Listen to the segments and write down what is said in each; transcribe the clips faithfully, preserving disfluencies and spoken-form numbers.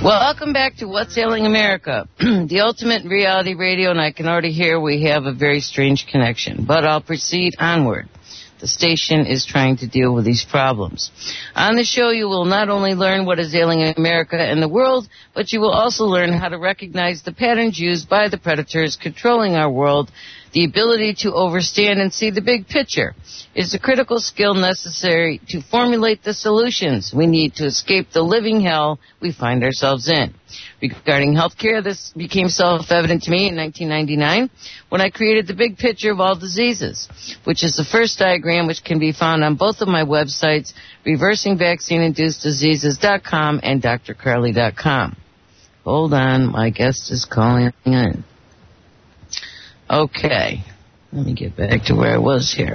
Welcome back to What's Ailing America, the ultimate reality radio, and I can already hear we have a very strange connection, but I'll proceed onward. The station is trying to deal with these problems. On the show, you will not only learn what is ailing America and the world, but you will also learn how to recognize the patterns used by the predators controlling our world. The ability to understand and see the big picture is a critical skill necessary to formulate the solutions we need to escape the living hell we find ourselves in. Regarding healthcare, this became self-evident to me in nineteen ninety-nine when I created the big picture of all diseases, which is the first diagram which can be found on both of my websites, reversing vaccine induced diseases dot com and D R Carly dot com. Hold on, my guest is calling in. Okay, let me get back to where I was here.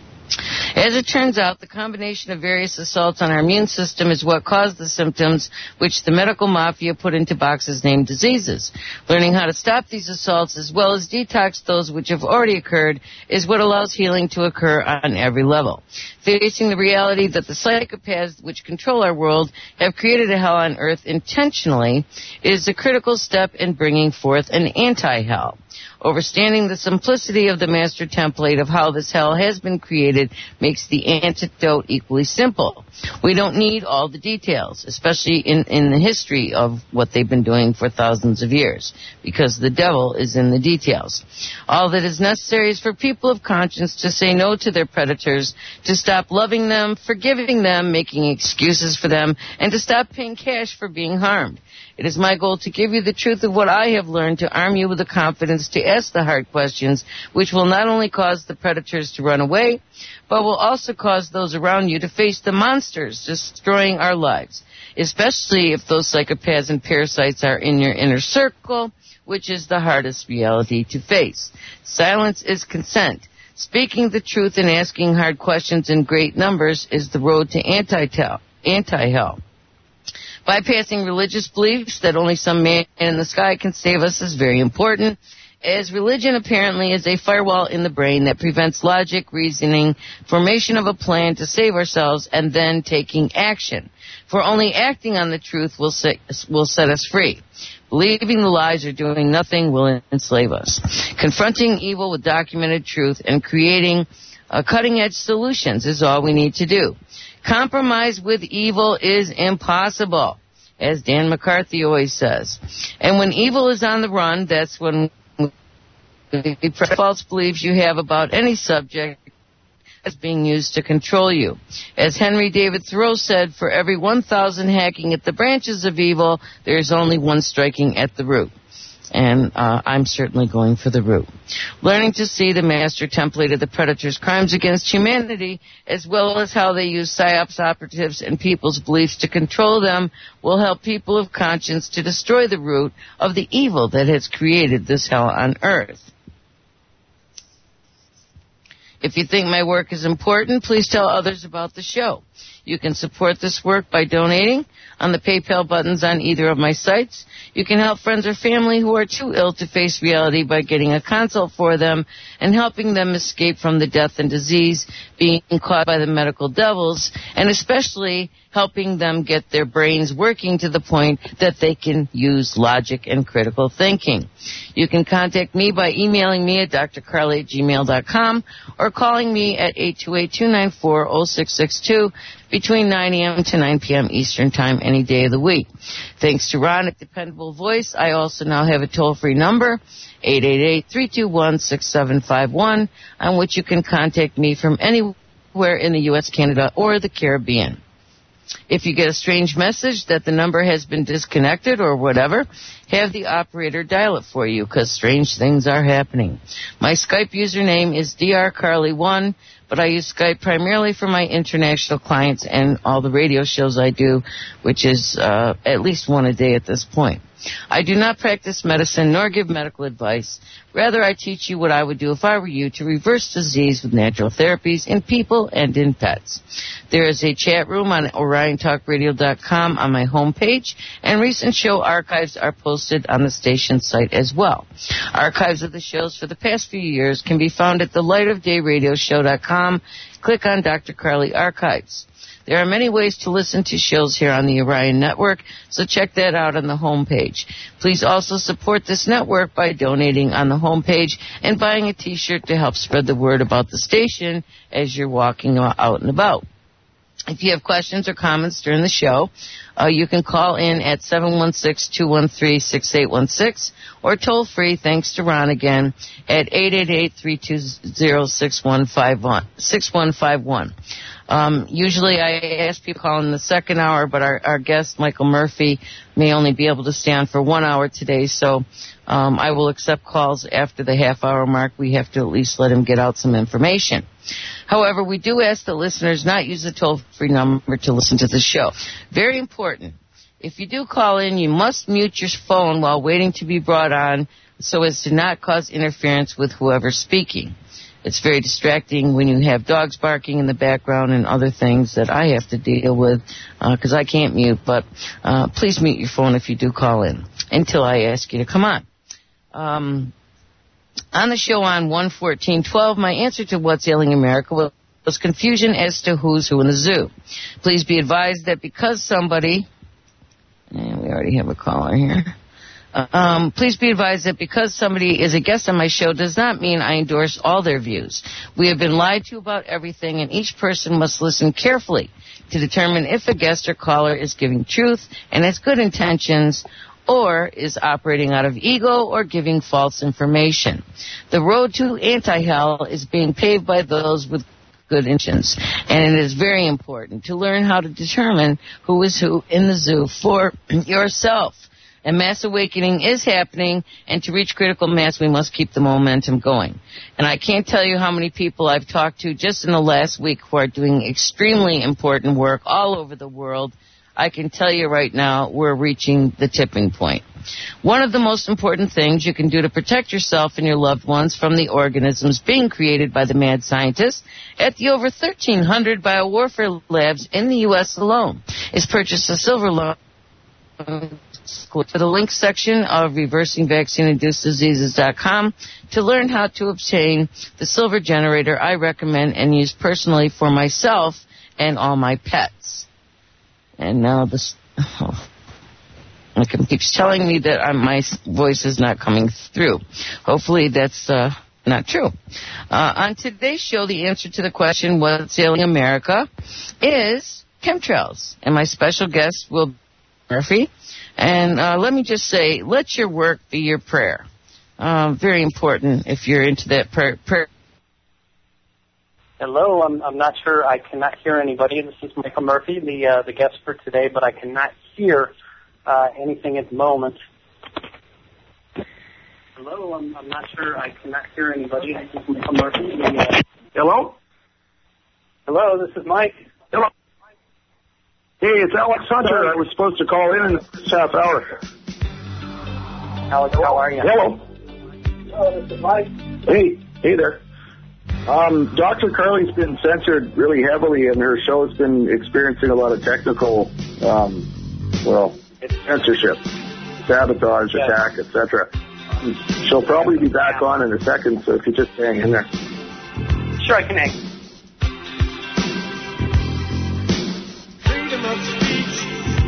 As it turns out, the combination of various assaults on our immune system is what caused the symptoms which the medical mafia put into boxes named diseases. Learning how to stop these assaults as well as detox those which have already occurred is what allows healing to occur on every level. Facing the reality that the psychopaths which control our world have created a hell on earth intentionally is a critical step in bringing forth an anti-hell. Understanding the simplicity of the master template of how this hell has been created makes the antidote equally simple. We don't need all the details, especially in, in the history of what they've been doing for thousands of years, because the devil is in the details. All that is necessary is for people of conscience to say no to their predators, to stop loving them, forgiving them, making excuses for them, and to stop paying cash for being harmed. It is my goal to give you the truth of what I have learned, to arm you with the confidence to ask the hard questions, which will not only cause the predators to run away, but will also cause those around you to face the monsters destroying our lives, especially if those psychopaths and parasites are in your inner circle, which is the hardest reality to face. Silence is consent. Speaking the truth and asking hard questions in great numbers is the road to anti-hell. Anti-hell. Bypassing religious beliefs that only some man in the sky can save us is very important, as religion apparently is a firewall in the brain that prevents logic, reasoning, formation of a plan to save ourselves, and then taking action. For only acting on the truth will set, will set us free. Believing the lies or doing nothing will enslave us. Confronting evil with documented truth and creating uh, cutting-edge solutions is all we need to do. Compromise with evil is impossible, as Dan McCarthy always says. And when evil is on the run, that's when the false beliefs you have about any subject is being used to control you. As Henry David Thoreau said, for every one thousand hacking at the branches of evil, there is only one striking at the root. And uh, I'm certainly going for the root. Learning to see the master template of the predators' crimes against humanity, as well as how they use psyops operatives and people's beliefs to control them, will help people of conscience to destroy the root of the evil that has created this hell on earth. If you think my work is important, please tell others about the show. You can support this work by donating on the PayPal buttons on either of my sites. You can help friends or family who are too ill to face reality by getting a consult for them and helping them escape from the death and disease being caught by the medical devils, and especially helping them get their brains working to the point that they can use logic and critical thinking. You can contact me by emailing me at d r carly at gmail dot com or calling me at eight two eight, two nine four, zero six six two between nine a.m. to nine p.m. Eastern Time any day of the week. Thanks to Ron at Dependable Voice, I also now have a toll-free number, eight eight eight, three two one, six seven five one, on which you can contact me from anywhere in the U S, Canada, or the Caribbean. If you get a strange message that the number has been disconnected or whatever, have the operator dial it for you, because strange things are happening. My Skype username is D R Carly one, but I use Skype primarily for my international clients and all the radio shows I do, which is uh, at least one a day at this point. I do not practice medicine nor give medical advice. Rather, I teach you what I would do if I were you to reverse disease with natural therapies in people and in pets. There is a chat room on Orion Talk Radio dot com on my homepage, and recent show archives are posted on the station site as well. Archives of the shows for the past few years can be found at the light of day radio show dot com. Click on Doctor Carly Archives. There are many ways to listen to shows here on the Orion Network, so check that out on the homepage. Please also support this network by donating on the homepage and buying a t-shirt to help spread the word about the station as you're walking out and about. If you have questions or comments during the show, uh, you can call in at seven one six, two one three, six eight one six or toll free, thanks to Ron again, at eight eight eight, three two zero, six one five one. Um, usually I ask people to call in the second hour, but our, our guest, Michael Murphy, may only be able to stay on for one hour today, so um, I will accept calls after the half-hour mark. We have to at least let him get out some information. However, we do ask the listeners not use the toll-free number to listen to the show. Very important. If you do call in, you must mute your phone while waiting to be brought on so as to not cause interference with whoever's speaking. It's very distracting when you have dogs barking in the background and other things that I have to deal with because uh, I can't mute. But uh, please mute your phone if you do call in until I ask you to come on. Um, on the show on one fourteen twelve, my answer to What's Ailing America was, was confusion as to who's who in the zoo. Please be advised that because somebody, and we already have a caller here, Um, please be advised that because somebody is a guest on my show does not mean I endorse all their views. We have been lied to about everything, and each person must listen carefully to determine if a guest or caller is giving truth and has good intentions or is operating out of ego or giving false information. The road to anti-hell is being paved by those with good intentions, and it is very important to learn how to determine who is who in the zoo for yourself. A mass awakening is happening, and to reach critical mass, we must keep the momentum going. And I can't tell you how many people I've talked to just in the last week who are doing extremely important work all over the world. I can tell you right now, we're reaching the tipping point. One of the most important things you can do to protect yourself and your loved ones from the organisms being created by the mad scientists at the over thirteen hundred biowarfare labs in the U S alone is purchase a silver loan to the link section of reversing vaccine induced diseases dot com to learn how to obtain the silver generator I recommend and use personally for myself and all my pets. And now this, oh, it keeps telling me that I'm, my voice is not coming through. Hopefully that's uh, not true. Uh, on today's show, the answer to the question, what's ailing America, is chemtrails. And my special guest will be Murphy. And uh, let me just say, let your work be your prayer. Uh, very important if you're into that prayer. prayer. Hello, I'm, I'm not sure. I cannot hear anybody. This is Michael Murphy, the uh, the guest for today, but I cannot hear uh, anything at the moment. Hello, I'm, I'm not sure. I cannot hear anybody. This is Michael Murphy. The, uh... Hello? Hello, this is Mike. Hello. Hey, it's Alex Hunter. I was supposed to call in in this half hour. Alex, how are you? Hello. Hello, this is Mike. Hey, hey there. Um, Doctor Carly's been censored really heavily, and her show's been experiencing a lot of technical, um, well, censorship, sabotage, yes. attack, et cetera. Um, she'll probably be back on in a second, so if you just hang in there. Sure, I can hang. Freedom of speech,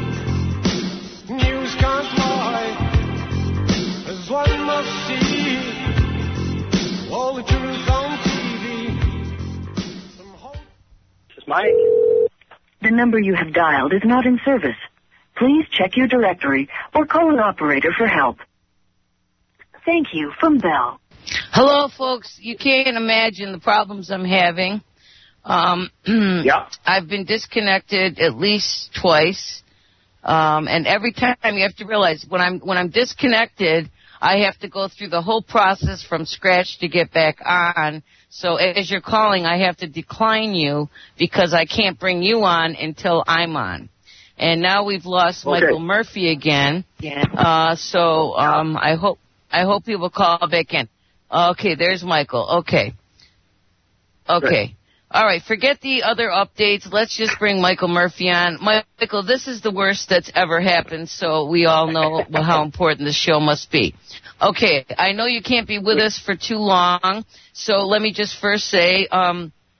news can't lie, as one must see all the truth on T V. This is Mike. The number you have dialed is not in service. Please check your directory or call an operator for help. Thank you from Bell. Hello, folks. You can't imagine the problems I'm having. Um, yeah. I've been disconnected at least twice, um, and every time you have to realize when I'm when I'm disconnected, I have to go through the whole process from scratch to get back on. So as you're calling, I have to decline you because I can't bring you on until I'm on. And now we've lost okay. Michael Murphy again. Yeah. Uh, so um, I hope I hope he will call back in. Okay, there's Michael. Okay. Okay. Great. All right, forget the other updates. Let's just bring Michael Murphy on. Michael, this is the worst that's ever happened, so we all know how important this show must be. Okay, I know you can't be with us for too long, so let me just first say, um,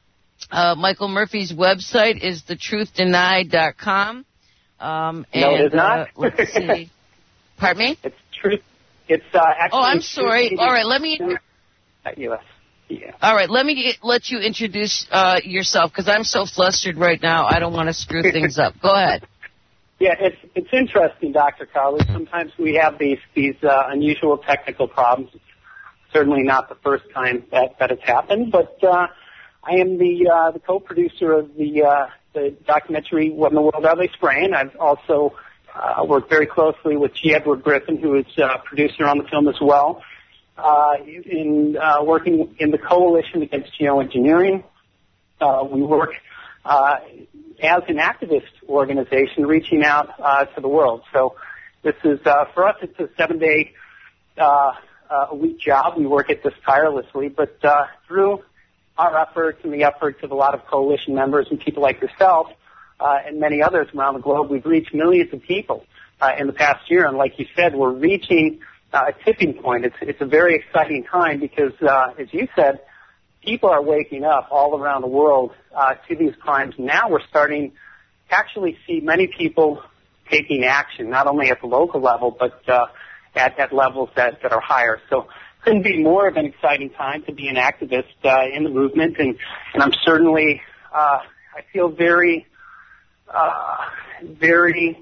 Uh, Michael Murphy's website is the truth denied dot com. Um, and, no, it is not. Uh, let's see. Pardon me? It's truth. It's uh, actually. Oh, I'm sorry. All right, let me. At U S Yeah. All right, let me get, let you introduce uh, yourself because I'm so flustered right now. I don't want to screw things up. Go ahead. Yeah, it's it's interesting, Doctor Carly. Sometimes we have these these uh, unusual technical problems. It's certainly not the first time that that has happened, but uh, I am the uh, the co-producer of the uh, the documentary "What in the World Are They Spraying?" I've also uh, worked very closely with G. Edward Griffin, who is uh, producer on the film as well. Uh, in uh, working in the Coalition Against Geoengineering, uh, we work uh, as an activist organization reaching out uh, to the world. So this is, uh, for us, it's a seven-day uh, uh, a week job. We work at this tirelessly, but uh, through our efforts and the efforts of a lot of coalition members and people like yourself uh, and many others around the globe, we've reached millions of people uh, in the past year. And like you said, we're reaching Uh, a tipping point. It's it's a very exciting time because, uh, as you said, people are waking up all around the world uh, to these crimes. Now we're starting to actually see many people taking action, not only at the local level, but uh, at, at levels that, that are higher. So couldn't be more of an exciting time to be an activist uh, in the movement, and, and I'm certainly, uh, I feel very, uh, very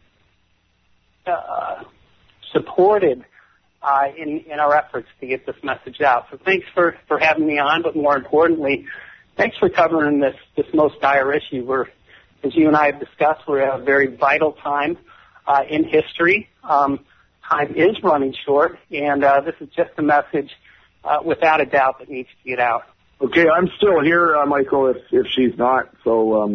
uh, supported Uh, in, in our efforts to get this message out. So thanks for, for having me on, but more importantly, thanks for covering this, this most dire issue. We're, as you and I have discussed, we're at a very vital time uh, in history. Um, time is running short, and uh, this is just a message uh, without a doubt that needs to get out. Okay, I'm still here, uh, Michael, if, if she's not, so... Um,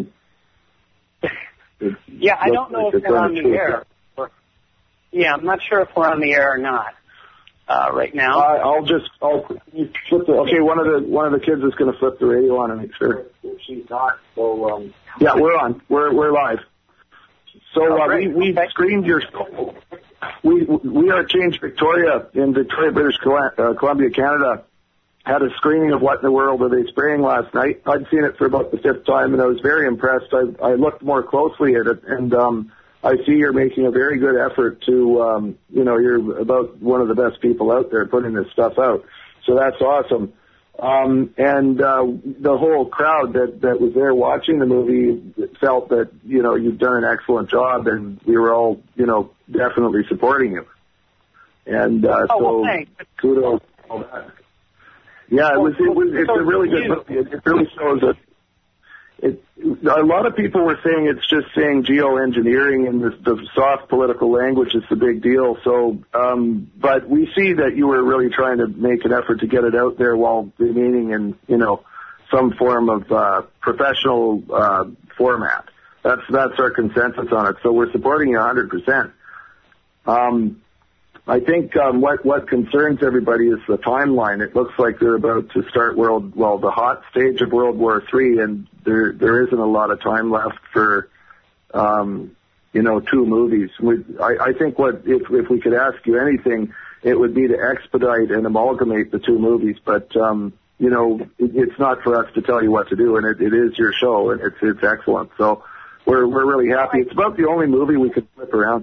yeah, I don't know if we're on the air. Or, yeah, I'm not sure if we're on the air or not. Uh, right now, uh, I'll just I'll flip the okay. One of the one of the kids is going to flip the radio on and make sure if she's not. So um, yeah, we're on. We're we're live. So uh, we we okay. screened your. We we are Change Victoria in Victoria, British Columbia, Canada. Had a screening of What in the World Are They Spraying last night. I'd seen it for about the fifth time, and I was very impressed. I I looked more closely at it, and um, I see you're making a very good effort to, um, you know, you're about one of the best people out there putting this stuff out. So that's awesome. Um, and uh, the whole crowd that, that was there watching the movie felt that, you know, you've done an excellent job, and we were all, you know, definitely supporting you. And uh, oh, so well, thanks. kudos. All that. Yeah, it was, it was, it's a really good movie. It, it really shows that. It, a lot of people were saying it's just saying geoengineering and the, the soft political language is the big deal. So, um, but we see that you were really trying to make an effort to get it out there while remaining in, you know, some form of uh, professional uh, format. That's that's our consensus on it. So we're supporting you one hundred percent. Um, I think um, what what concerns everybody is the timeline. It looks like they're about to start world well the hot stage of World War Three, and there there isn't a lot of time left for um, you know two movies. We, I, I think what if if we could ask you anything, it would be to expedite and amalgamate the two movies. But um, you know it, it's not for us to tell you what to do, and it, it is your show, and it's it's excellent. So we're we're really happy. It's about the only movie we could flip around.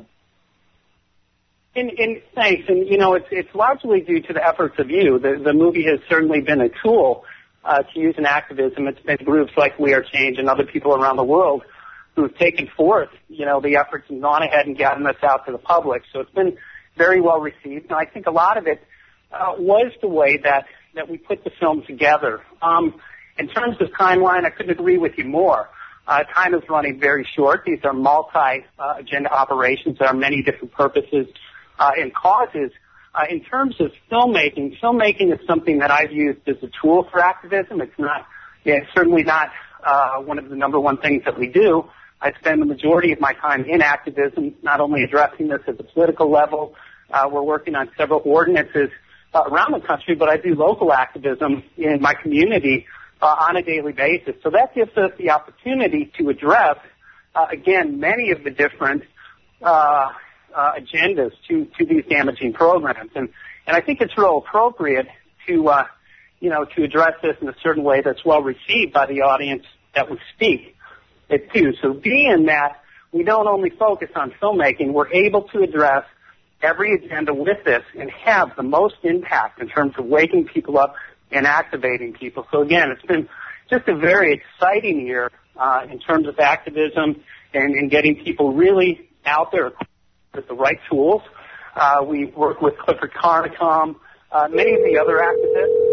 And, and thanks. And, you know, it's, it's largely due to the efforts of you. The, the movie has certainly been a tool uh, to use in activism. It's been groups like We Are Change and other people around the world who have taken forth, you know, the efforts and gone ahead and gotten this out to the public. So it's been very well received. And I think a lot of it uh, was the way that, that we put the film together. Um, in terms of timeline, I couldn't agree with you more. Uh, time is running very short. These are multi-agenda uh, operations. There are many different purposes Uh, and causes. Uh, in terms of filmmaking, filmmaking is something that I've used as a tool for activism. It's not, yeah, it's certainly not uh, one of the number one things that we do. I spend the majority of my time in activism, not only addressing this at the political level. Uh, we're working on several ordinances uh, around the country, but I do local activism in my community uh, on a daily basis. So that gives us the opportunity to address, uh, again, many of the different uh Uh, agendas to, to these damaging programs. And, and I think it's real appropriate to uh, you know, to address this in a certain way that's well received by the audience that we speak it to. So being that we don't only focus on filmmaking, we're able to address every agenda with this and have the most impact in terms of waking people up and activating people. So again, it's been just a very exciting year uh, in terms of activism and, and getting people really out there with the right tools. Uh, we work with Clifford Carnicom, uh, many of the other activists.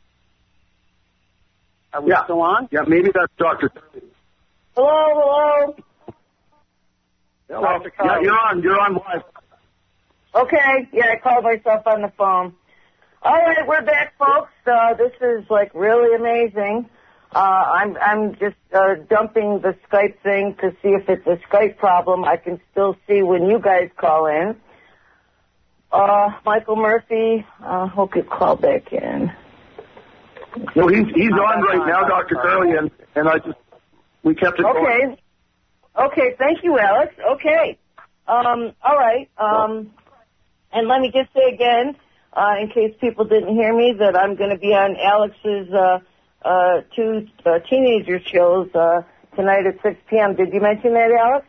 Are we yeah. still on? Yeah, maybe that's Doctor Hello, hello. Hello. Doctor Yeah, you're on. You're on live. Okay. Yeah, I called myself on the phone. All right, we're back, folks. Uh, this is like really amazing. Uh, I'm I'm just uh, dumping the Skype thing to see if it's a Skype problem. I can still see when you guys call in. Uh, Michael Murphy, uh, hope you call back in. No, he's he's on right now, Doctor Curley, and, and I just we kept it going. Okay. Okay, thank you, Alex. Okay. Um, all right. Um, and let me just say again, uh, in case people didn't hear me, that I'm going to be on Alex's uh, uh, two uh, teenager shows uh, tonight at six p.m. Did you mention that, Alex?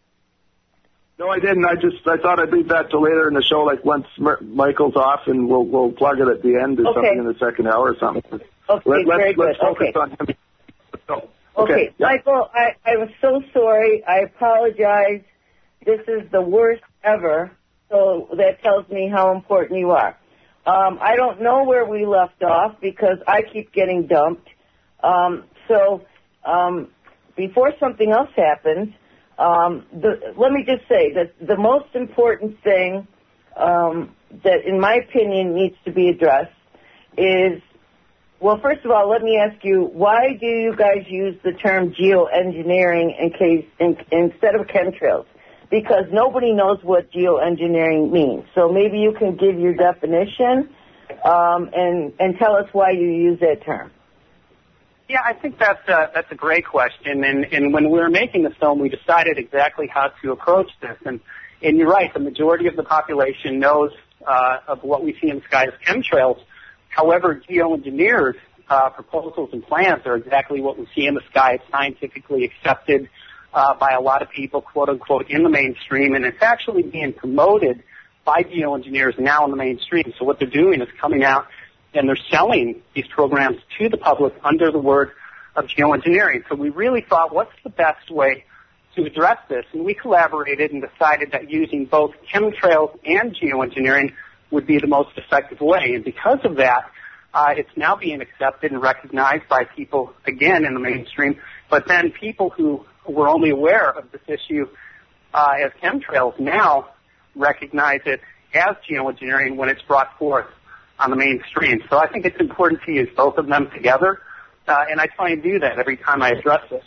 No, I didn't. I just I thought I'd leave that till later in the show, like once Mer- Michael's off, and we'll we'll plug it at the end or okay. something in the second hour or something. Okay, Let, let's, very let's good. focus Okay. on him. So, Okay, okay. Yeah. Michael, I, I was so sorry. I apologize. This is the worst ever, so that tells me how important you are. Um, I don't know where we left off because I keep getting dumped. Um, so um, before something else happens, um, the, let me just say that the most important thing um, that, in my opinion, needs to be addressed is, well, first of all, let me ask you, why do you guys use the term geoengineering in case in, instead of chemtrails? Because nobody knows what geoengineering means. So maybe you can give your definition um, and and tell us why you use that term. Yeah, I think that's a, that's a great question. And, and when we were making the film, we decided exactly how to approach this. And, and you're right, the majority of the population knows uh, of what we see in the sky as chemtrails. However, geoengineers' uh, proposals and plans are exactly what we see in the sky. It's scientifically accepted uh, by a lot of people, quote unquote, in the mainstream, and it's actually being promoted by geoengineers now in the mainstream. So what they're doing is coming out and they're selling these programs to the public under the word of geoengineering. So we really thought, what's the best way to address this? And we collaborated and decided that using both chemtrails and geoengineering would be the most effective way. And because of that, uh, it's now being accepted and recognized by people, again, in the mainstream, but then people who were only aware of this issue uh, as chemtrails now recognize it as geoengineering when it's brought forth on the mainstream. So I think it's important to use both of them together, uh, and I try and do that every time I address this.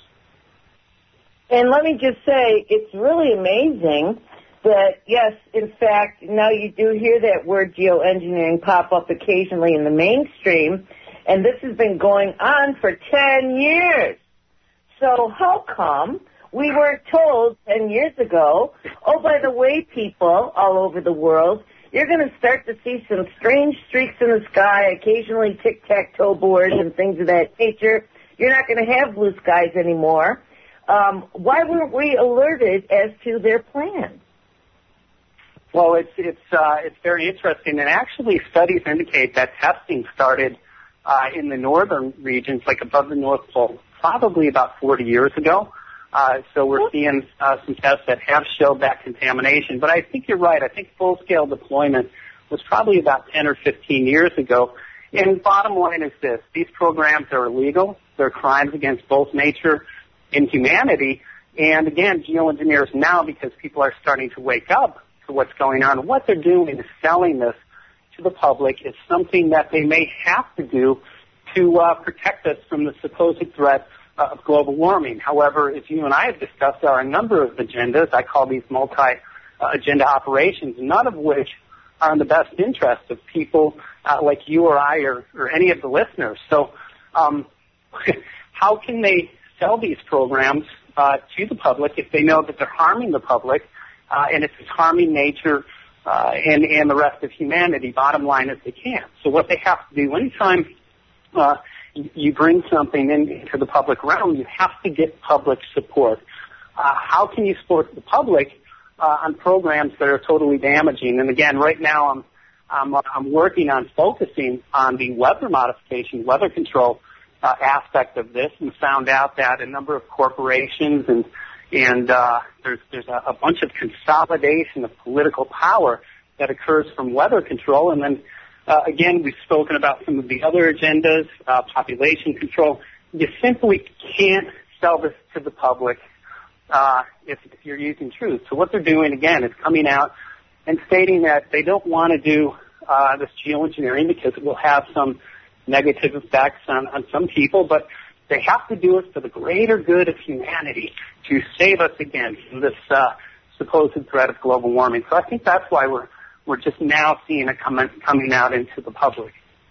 And let me just say, it's really amazing that, yes, in fact, now you do hear that word geoengineering pop up occasionally in the mainstream, and this has been going on for ten years. So how come we weren't told ten years ago, oh, by the way, people all over the world, you're going to start to see some strange streaks in the sky, occasionally tic-tac-toe boards and things of that nature. You're not going to have blue skies anymore. Um, why weren't we alerted as to their plans? Well, it's it's uh, it's very interesting, and actually studies indicate that testing started uh, in the northern regions, like above the North Pole, probably about forty years ago. Uh, so we're seeing uh, some tests that have showed that contamination. But I think you're right. I think full-scale deployment was probably about ten or fifteen years ago. And bottom line is this. These programs are illegal. They're crimes against both nature and humanity. And, again, geoengineers now, because people are starting to wake up to what's going on, what they're doing is selling this to the public. It's something that they may have to do to uh, protect us from the supposed threat of global warming. However, as you and I have discussed, there are a number of agendas. I call these multi-agenda uh, operations, none of which are in the best interest of people uh, like you or I or, or any of the listeners. So um, how can they sell these programs uh, to the public if they know that they're harming the public uh, and it's harming nature uh, and, and the rest of humanity? Bottom line is they can't. So what they have to do anytime uh, you bring something into the public realm, you have to get public support. Uh, how can you support the public uh, on programs that are totally damaging? And again, right now I'm I'm, I'm working on focusing on the weather modification, weather control uh, aspect of this, and found out that a number of corporations and and uh, there's there's a, a bunch of consolidation of political power that occurs from weather control, and then. Uh, again, we've spoken about some of the other agendas, uh, population control. You simply can't sell this to the public uh, if, if you're using truth. So what they're doing, again, is coming out and stating that they don't want to do uh, this geoengineering because it will have some negative effects on, on some people, but they have to do it for the greater good of humanity to save us again from this uh, supposed threat of global warming. So I think that's why we're We're just now seeing it coming coming out into the public.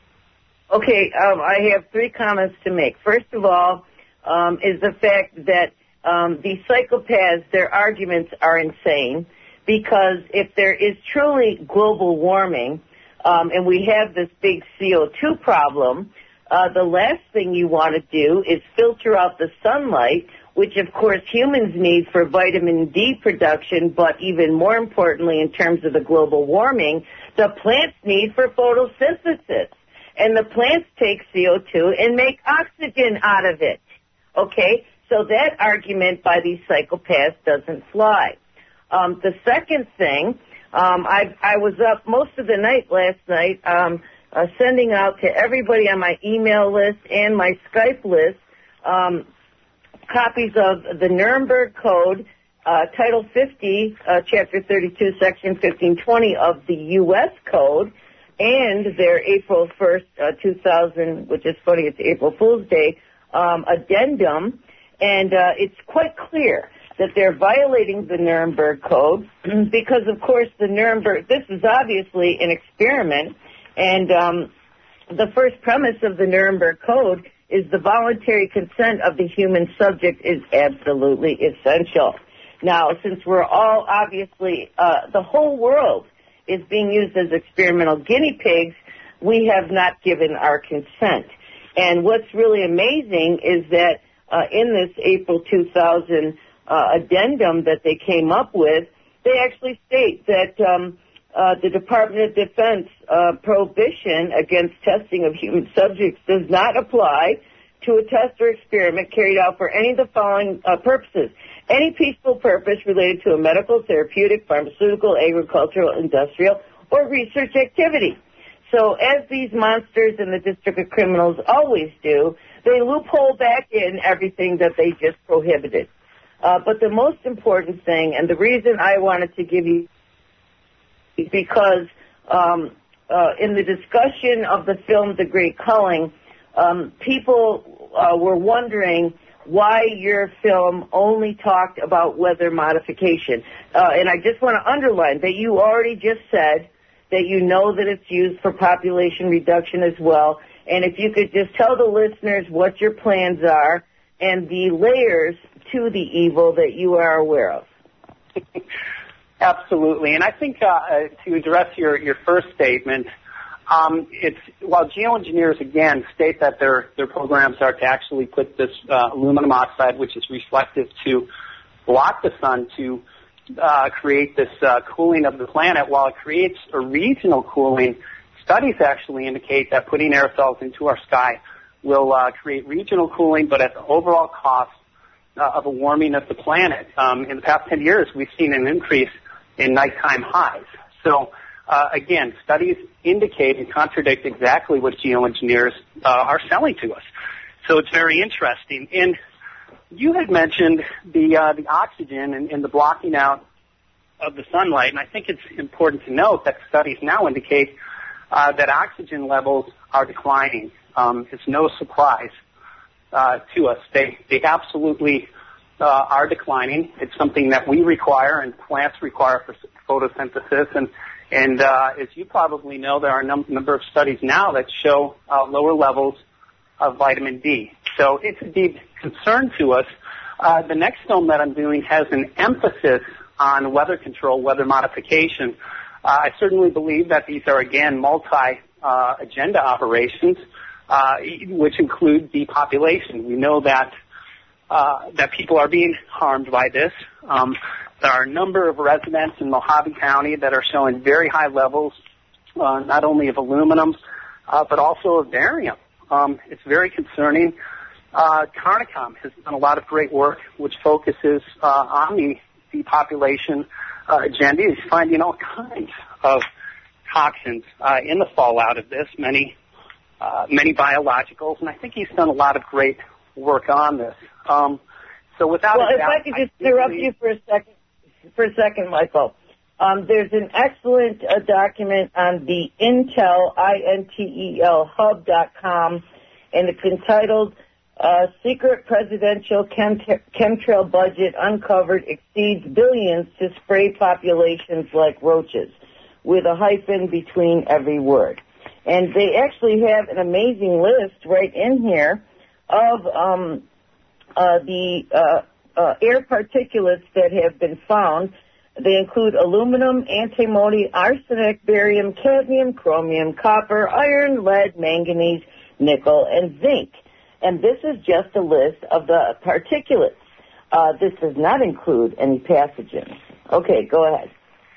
Okay, um, I have three comments to make. First of all, um, is the fact that um, these psychopaths, their arguments are insane, because if there is truly global warming um, and we have this big C O two problem, uh, the last thing you want to do is filter out the sunlight, which, of course, humans need for vitamin D production, but even more importantly, in terms of the global warming, the plants need for photosynthesis. And the plants take C O two and make oxygen out of it. Okay? So that argument by these psychopaths doesn't fly. Um, the second thing, um, I, I was up most of the night last night um, uh, sending out to everybody on my email list and my Skype list um, copies of the Nuremberg Code, uh, Title fifty, uh, Chapter thirty-two, Section fifteen twenty of the U S Code, and their April first, uh, two thousand, which is funny, it's April Fool's Day, um, addendum. And uh, it's quite clear that they're violating the Nuremberg Code because, of course, the Nuremberg, this is obviously an experiment, and um, the first premise of the Nuremberg Code is the voluntary consent of the human subject is absolutely essential. Now, since we're all obviously, uh, the whole world is being used as experimental guinea pigs, we have not given our consent. And what's really amazing is that uh, in this April two thousand uh, addendum that they came up with, they actually state that um, uh, the Department of Defense uh, prohibition against testing of human subjects does not apply to a test or experiment carried out for any of the following uh, purposes. Any peaceful purpose related to a medical, therapeutic, pharmaceutical, agricultural, industrial, or research activity. So as these monsters in the District of Criminals always do, they loophole back in everything that they just prohibited. Uh, but the most important thing, and the reason I wanted to give you, is because um, uh, in the discussion of the film The Great Culling, um, people uh, were wondering why your film only talked about weather modification. Uh, and I just want to underline that you already just said that you know that it's used for population reduction as well. And if you could just tell the listeners what your plans are and the layers to the evil that you are aware of. Absolutely. And I think uh, to address your, your first statement, um, it's while geoengineers, again, state that their, their programs are to actually put this uh, aluminum oxide, which is reflective, to block the sun to uh, create this uh, cooling of the planet, while it creates a regional cooling, studies actually indicate that putting aerosols into our sky will uh, create regional cooling, but at the overall cost uh, of a warming of the planet. Um, in the past ten years, we've seen an increase in nighttime highs. So, uh, again, studies indicate and contradict exactly what geoengineers uh, are selling to us. So it's very interesting. And you had mentioned the uh, the oxygen and, and the blocking out of the sunlight, and I think it's important to note that studies now indicate uh, that oxygen levels are declining. Um, it's no surprise uh, to us. They they absolutely uh, are declining. It's something that we require and plants require for photosynthesis. And and uh, as you probably know, there are a num- number of studies now that show uh, lower levels of vitamin D. So it's a deep concern to us. Uh, the next film that I'm doing has an emphasis on weather control, weather modification. Uh, I certainly believe that these are, again, multi-agenda uh, operations. uh, which include depopulation. We know that uh, that people are being harmed by this. Um, there are a number of residents in Mojave County that are showing very high levels, uh, not only of aluminum, uh, but also of barium. Um, it's very concerning. Uh, Carnicom has done a lot of great work which focuses uh, on the depopulation uh, agenda. He's finding all kinds of toxins uh, in the fallout of this, many uh, many biologicals, and I think he's done a lot of great work on this. Um, so without well, a if doubt, I could just I interrupt believe... you for a second, for a second, Michael. Um, there's an excellent uh, document on the Intel, I N T E L, hub dot com, and it's entitled uh, Secret Presidential Chem- Chemtrail Budget Uncovered Exceeds Billions to Spray Populations Like Roaches, with a hyphen between every word. And they actually have an amazing list right in here of um, uh, the uh, uh, air particulates that have been found. They include aluminum, antimony, arsenic, barium, cadmium, chromium, copper, iron, lead, manganese, nickel, and zinc. And this is just a list of the particulates. Uh, this does not include any pathogens. Okay, go ahead.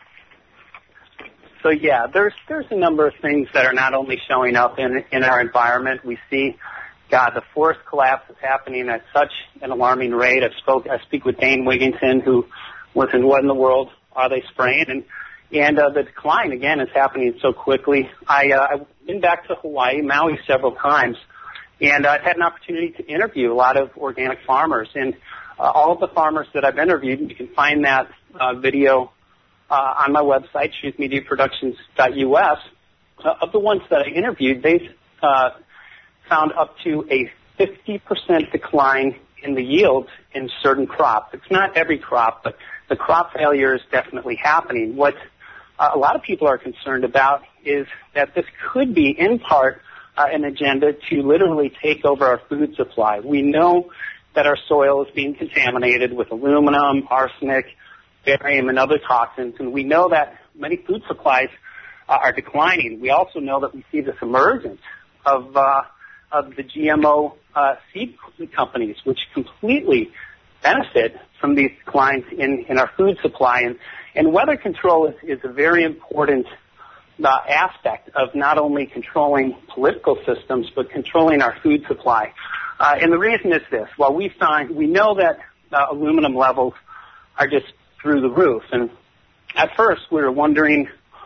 So yeah, there's there's a number of things that are not only showing up in in our environment. We see, God, the forest collapse is happening at such an alarming rate. I spoke I speak with Dane Wigington, who was in What in the World Are They Spraying? And and uh, the decline again is happening so quickly. I uh, I've been back to Hawaii, Maui several times, and uh, I've had an opportunity to interview a lot of organic farmers. And uh, all of the farmers that I've interviewed, you can find that uh, video Uh, on my website, shoes media productions dot U S, uh, of the ones that I interviewed, they've uh, found up to a fifty percent decline in the yields in certain crops. It's not every crop, but the crop failure is definitely happening. What uh, a lot of people are concerned about is that this could be, in part, uh, an agenda to literally take over our food supply. We know that our soil is being contaminated with aluminum, arsenic, barium, and other toxins, and we know that many food supplies uh, are declining. We also know that we see this emergence of uh, of the G M O uh, seed companies, which completely benefit from these declines in, in our food supply. And, and weather control is, is a very important uh, aspect of not only controlling political systems, but controlling our food supply. Uh, and the reason is this. While we find, we know that uh, aluminum levels are just through the roof. And at first, we were wondering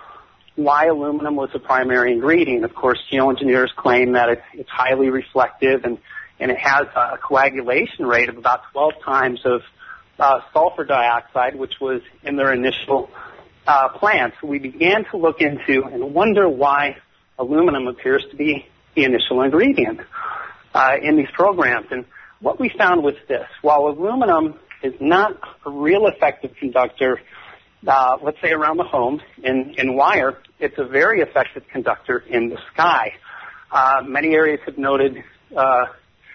why aluminum was the primary ingredient. Of course, geoengineers claim that it's, it's highly reflective and, and it has a coagulation rate of about twelve times of uh, sulfur dioxide, which was in their initial uh, plan. So we began to look into and wonder why aluminum appears to be the initial ingredient uh, in these programs. And what we found was this. While aluminum is not a real effective conductor, uh, let's say around the home in, in wire, it's a very effective conductor in the sky. Uh, many areas have noted uh,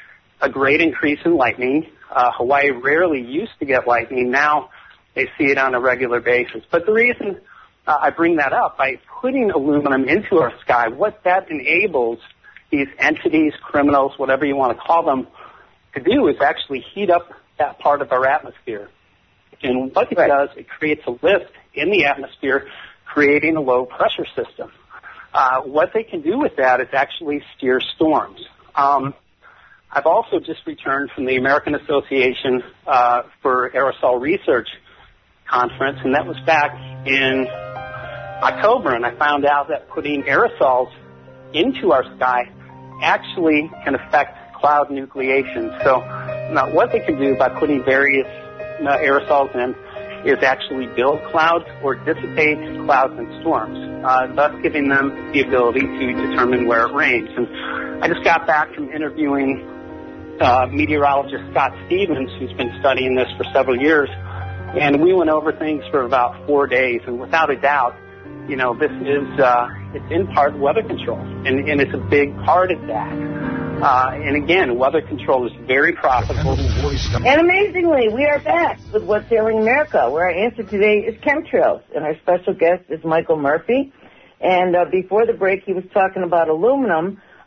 a great increase in lightning. Uh, Hawaii rarely used to get lightning. Now they see it on a regular basis. But the reason uh, I bring that up, by putting aluminum into our sky, what that enables these entities, criminals, whatever you want to call them, to do is actually heat up that part of our atmosphere. And what it right. does, it creates a lift in the atmosphere, creating a low pressure system. Uh, what they can do with that is actually steer storms. Um, I've also just returned from the American Association uh, for Aerosol Research conference, and that was back in October, and I found out that putting aerosols into our sky actually can affect cloud nucleation. So now what they can do by putting various uh, aerosols in is actually build clouds or dissipate clouds and storms, uh, thus giving them the ability to determine where it rains. And I just got back from interviewing uh, meteorologist Scott Stevens, who's been studying this for several years, and we went over things for about four days, and without a doubt, you know, this is, uh, it's in part weather control, and, and it's a big part of that. Uh, and again, weather control is very profitable. And amazingly, we are back with What's Ailing America, where our answer today is chemtrails. And our special guest is Michael Murphy. And uh, before the break, he was talking about aluminum.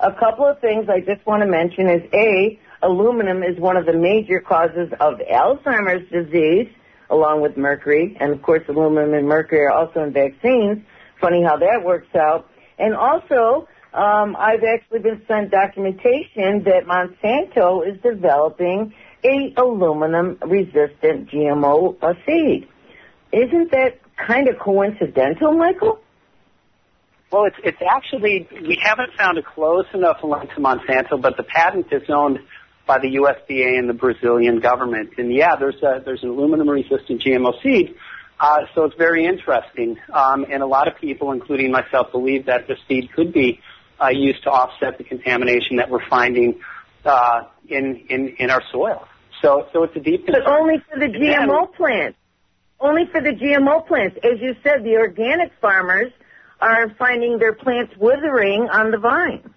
A couple of things I just want to mention is, A, aluminum is one of the major causes of Alzheimer's disease, along with mercury. And, of course, aluminum and mercury are also in vaccines. Funny how that works out. And also, um, I've actually been sent documentation that Monsanto is developing a aluminum-resistant G M O uh, seed. Isn't that kind of coincidental, Michael? Well, it's it's actually, we haven't found a close enough link to Monsanto, but the patent is owned by the U S D A and the Brazilian government. And yeah, there's a, there's an aluminum-resistant G M O seed, uh, so it's very interesting. Um, and a lot of people, including myself, believe that the seed could be uh, used to offset the contamination that we're finding uh, in, in in our soil. So so it's a deep concern. But only for the G M O plants. Only for the G M O plants. As you said, the organic farmers are finding their plants withering on the vine.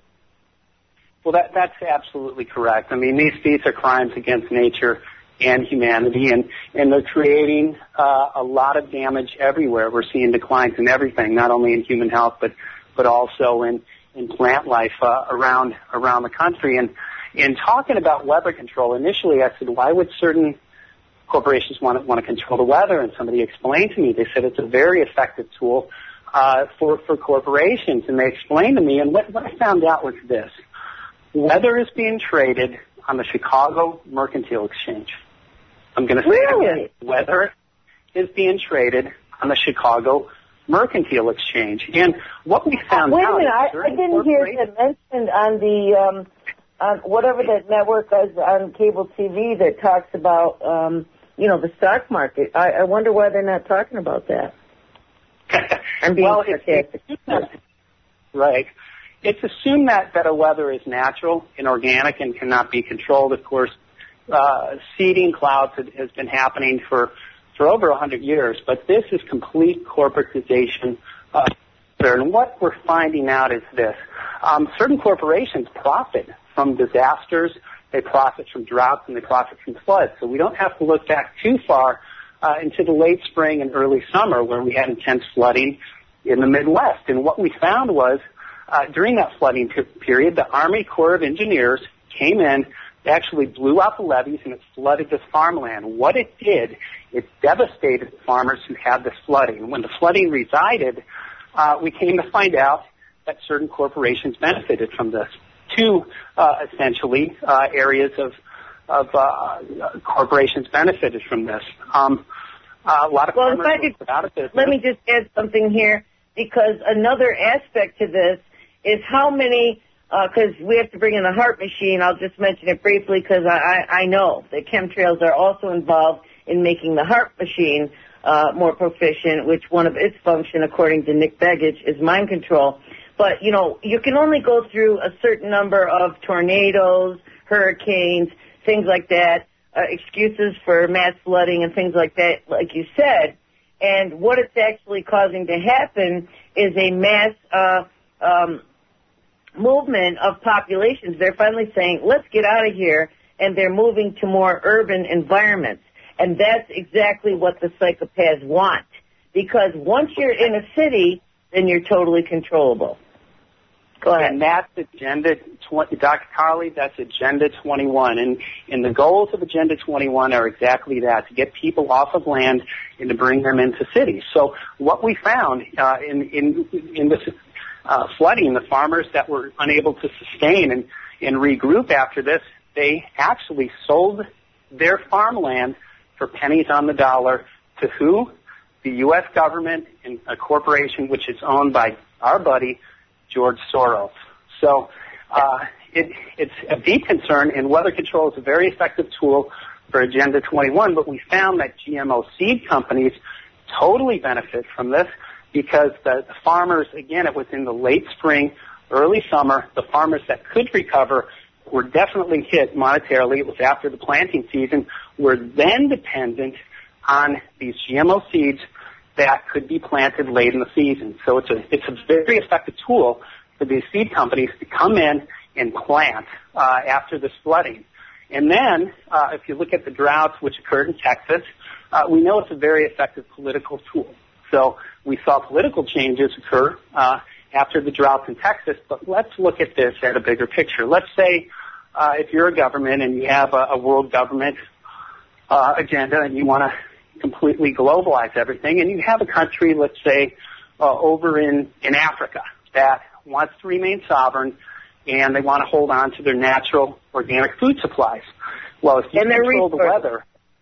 Well, that, that's absolutely correct. I mean, these these are crimes against nature and humanity, and, and they're creating uh, a lot of damage everywhere. We're seeing declines in everything, not only in human health, but but also in, in plant life uh, around around the country. And in talking about weather control, initially I said, why would certain corporations want to, want to control the weather? And somebody explained to me, they said it's a very effective tool uh, for, for corporations. And they explained to me, and what, what I found out was this. Weather is being traded on the Chicago Mercantile Exchange. I'm going to say really? it again. Weather is being traded on the Chicago Mercantile Exchange. And what we found Wait out... Wait a minute, I, I didn't hear that mentioned on the... Um, on whatever that network is on cable T V that talks about, um, you know, the stock market. I, I wonder why they're not talking about that. I'm being well, sarcastic. It's, it's, right. It's assumed that, that a weather is natural and organic and cannot be controlled. Of course, uh, seeding clouds has been happening for, for over one hundred years, but this is complete corporatization. Uh, and what we're finding out is this. Um, certain corporations profit from disasters, they profit from droughts, and they profit from floods. So we don't have to look back too far uh, into the late spring and early summer where we had intense flooding in the Midwest. And what we found was uh, during that flooding p- period, the Army Corps of Engineers came in, they actually blew out the levees, and it flooded this farmland. What it did, it devastated the farmers who had this flooding. When the flooding resided, uh, we came to find out that certain corporations benefited from this. Two, uh, essentially, uh, areas of, of uh, corporations benefited from this. Um, uh, a lot of well, farmers if I could, were out of business. Let me just add something here, because another aspect to this is how many, because uh, we have to bring in the HAARP machine. I'll just mention it briefly because I, I, I know that chemtrails are also involved in making the HAARP machine uh, more proficient, which one of its function, according to Nick Begich, is mind control. But, you know, you can only go through a certain number of tornadoes, hurricanes, things like that, uh, excuses for mass flooding and things like that, like you said. And what it's actually causing to happen is a mass uh, um, movement of populations. They're finally saying, let's get out of here, and they're moving to more urban environments. And that's exactly what the psychopaths want. Because once you're in a city, then you're totally controllable. Go ahead. And that's Agenda twenty, Doctor Carly, that's Agenda twenty-one. And, and the goals of Agenda twenty-one are exactly that, to get people off of land and to bring them into cities. So what we found uh, in, in, in this uh, flooding, the farmers that were unable to sustain and, and regroup after this, they actually sold their farmland for pennies on the dollar to who? The U S government and a corporation which is owned by our buddy, George Soros. So uh, it, it's a deep concern, and weather control is a very effective tool for Agenda twenty-one, but we found that G M O seed companies totally benefit from this because the, the farmers, again, it was in the late spring, early summer, the farmers that could recover were definitely hit monetarily. It was after the planting season, were then dependent on these G M O seeds that could be planted late in the season. So it's a it's a very effective tool for these seed companies to come in and plant uh, after this flooding. And then, uh, if you look at the droughts which occurred in Texas, uh, we know it's a very effective political tool. So we saw political changes occur uh, after the droughts in Texas, but let's look at this at a bigger picture. Let's say uh, if you're a government and you have a, a world government uh, agenda and you want to completely globalize everything, and you have a country, let's say, uh, over in, in Africa that wants to remain sovereign and they want to hold on to their natural organic food supplies. Well, if you and control the weather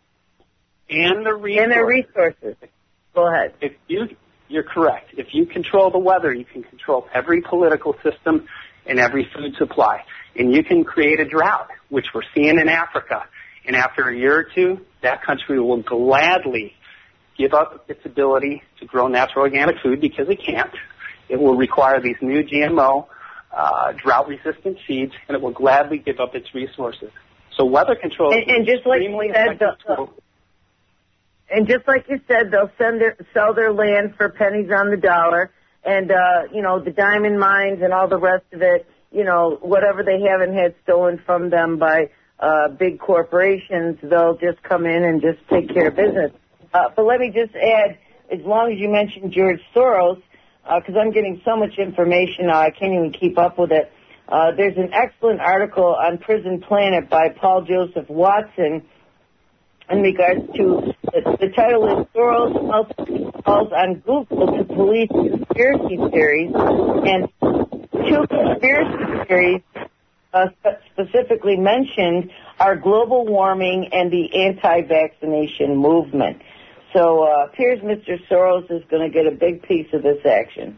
and the resources, and their resources, go ahead. If you, you're correct. If you control the weather, you can control every political system and every food supply, and you can create a drought, which we're seeing in Africa. And after a year or two, that country will gladly give up its ability to grow natural organic food because it can't. It will require these new G M O, uh, drought-resistant seeds, and it will gladly give up its resources. So weather control and, and just like you said, the, and just like you said, they'll send their, sell their land for pennies on the dollar, and uh, you know the diamond mines and all the rest of it. You know whatever they haven't had stolen from them by uh, big corporations, they'll just come in and just take care of business. Uh, but let me just add, as long as you mentioned George Soros, because uh, I'm getting so much information now, I can't even keep up with it. Uh, there's an excellent article on Prison Planet by Paul Joseph Watson in regards to, the, the title is Soros calls on Google to police conspiracy theories, and two conspiracy theories uh, specifically mentioned are global warming and the anti-vaccination movement. So uh, appears Mister Soros is going to get a big piece of this action.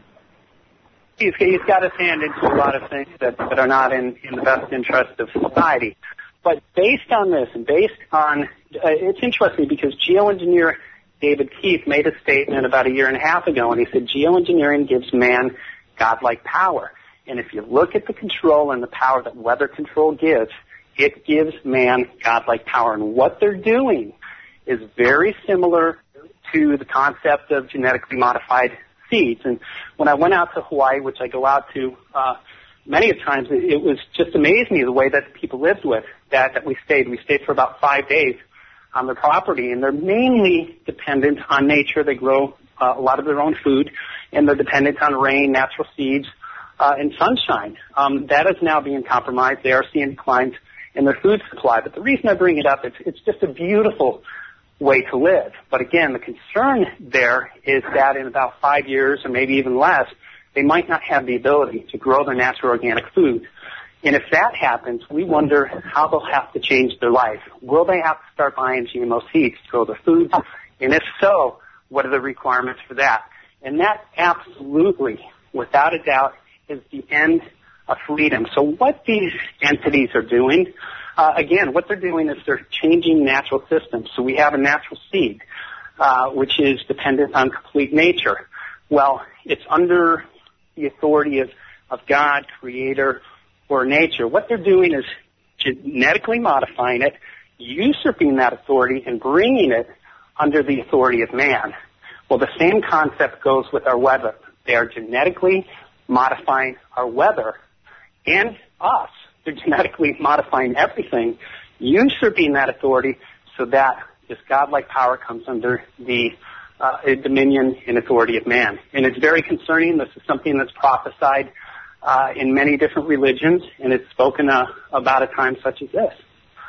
He's, he's got his hand into a lot of things that, that are not in, in the best interest of society. But based on this, and based on, uh, it's interesting because geoengineer David Keith made a statement about a year and a half ago, and he said geoengineering gives man godlike power. And if you look at the control and the power that weather control gives, it gives man godlike power. And what they're doing is very similar to the concept of genetically modified seeds. And when I went out to Hawaii, which I go out to uh, many of times, it, it was just amazed me the way that people lived with that, that we stayed. We stayed for about five days on their property, and they're mainly dependent on nature. They grow uh, a lot of their own food, and they're dependent on rain, natural seeds, uh, and sunshine. Um, that is now being compromised. They are seeing declines in their food supply. But the reason I bring it up, it's, it's just a beautiful way to live. But again, the concern there is that in about five years or maybe even less, they might not have the ability to grow their natural organic food. And if that happens, we wonder how they'll have to change their life. Will they have to start buying G M O seeds to grow their food? And if so, what are the requirements for that? And that absolutely, without a doubt, is the end of freedom. So what these entities are doing, Uh, again, what they're doing is they're changing natural systems. So we have a natural seed, uh, which is dependent on complete nature. Well, it's under the authority of, of God, Creator, or nature. What they're doing is genetically modifying it, usurping that authority, and bringing it under the authority of man. Well, the same concept goes with our weather. They are genetically modifying our weather and us. They're genetically modifying everything, usurping that authority so that this godlike power comes under the uh, dominion and authority of man. And it's very concerning. This is something that's prophesied uh, in many different religions, and it's spoken uh, about a time such as this.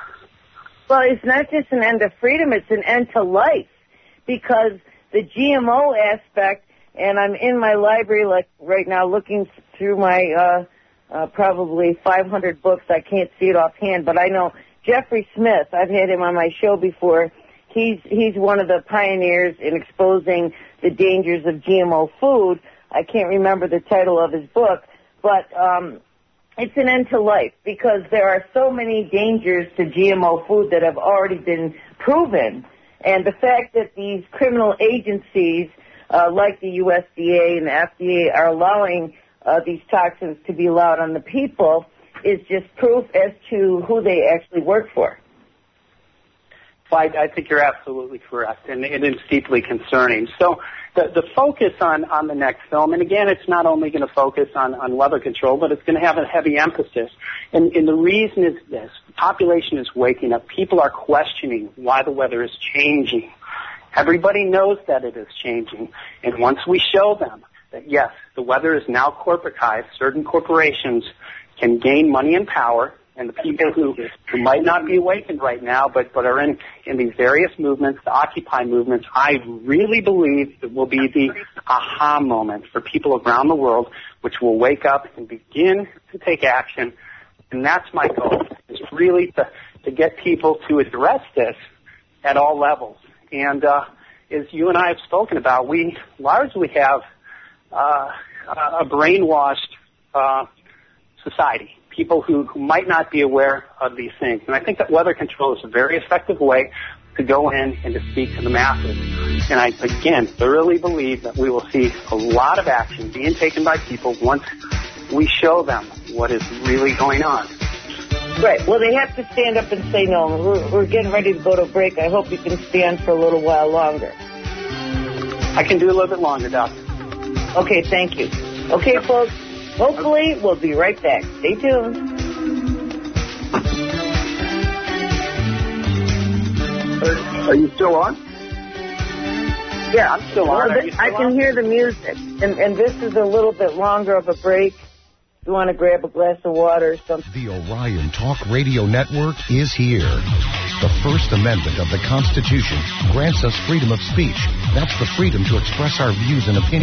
Well, it's not just an end of freedom, it's an end to life, because the G M O aspect, and I'm in my library like right now looking through my uh Uh, probably five hundred books. I can't see it offhand, but I know Jeffrey Smith. I've had him on my show before. He's he's one of the pioneers in exposing the dangers of G M O food. I can't remember the title of his book, but um, it's an end to life because there are so many dangers to G M O food that have already been proven. And the fact that these criminal agencies, uh, like the U S D A and the F D A, are allowing Uh, these toxins to be allowed on the people is just proof as to who they actually work for. Well, I, I think you're absolutely correct, and it is deeply concerning. So the, the focus on, on the next film, and again, it's not only going to focus on, on weather control, but it's going to have a heavy emphasis. And, and the reason is this. The population is waking up. People are questioning why the weather is changing. Everybody knows that it is changing. And once we show them that, yes, the weather is now corporatized. Certain corporations can gain money and power, and the people who, who might not be awakened right now, but, but are in, in these various movements, the Occupy movements, I really believe it will be the aha moment for people around the world, which will wake up and begin to take action. And that's my goal, is really to, to get people to address this at all levels. And uh, as you and I have spoken about, we largely have uh, a brainwashed uh, society. People who, who might not be aware of these things. And I think that weather control is a very effective way to go in and to speak to the masses. And I, again, thoroughly believe that we will see a lot of action being taken by people once we show them what is really going on. Right. Well, they have to stand up and say no. We're, we're getting ready to go to break. I hope you can stand for a little while longer. I can do a little bit longer, Doc. Okay, thank you. Okay, folks. Hopefully, we'll be right back. Stay tuned. Are you still on? Yeah, I'm still on. Well, still I can on? hear the music, and, and this is a little bit longer of a break. If you want to grab a glass of water or something. The Orion Talk Radio Network is here. The First Amendment of the Constitution grants us freedom of speech. That's the freedom to express our views and opinions.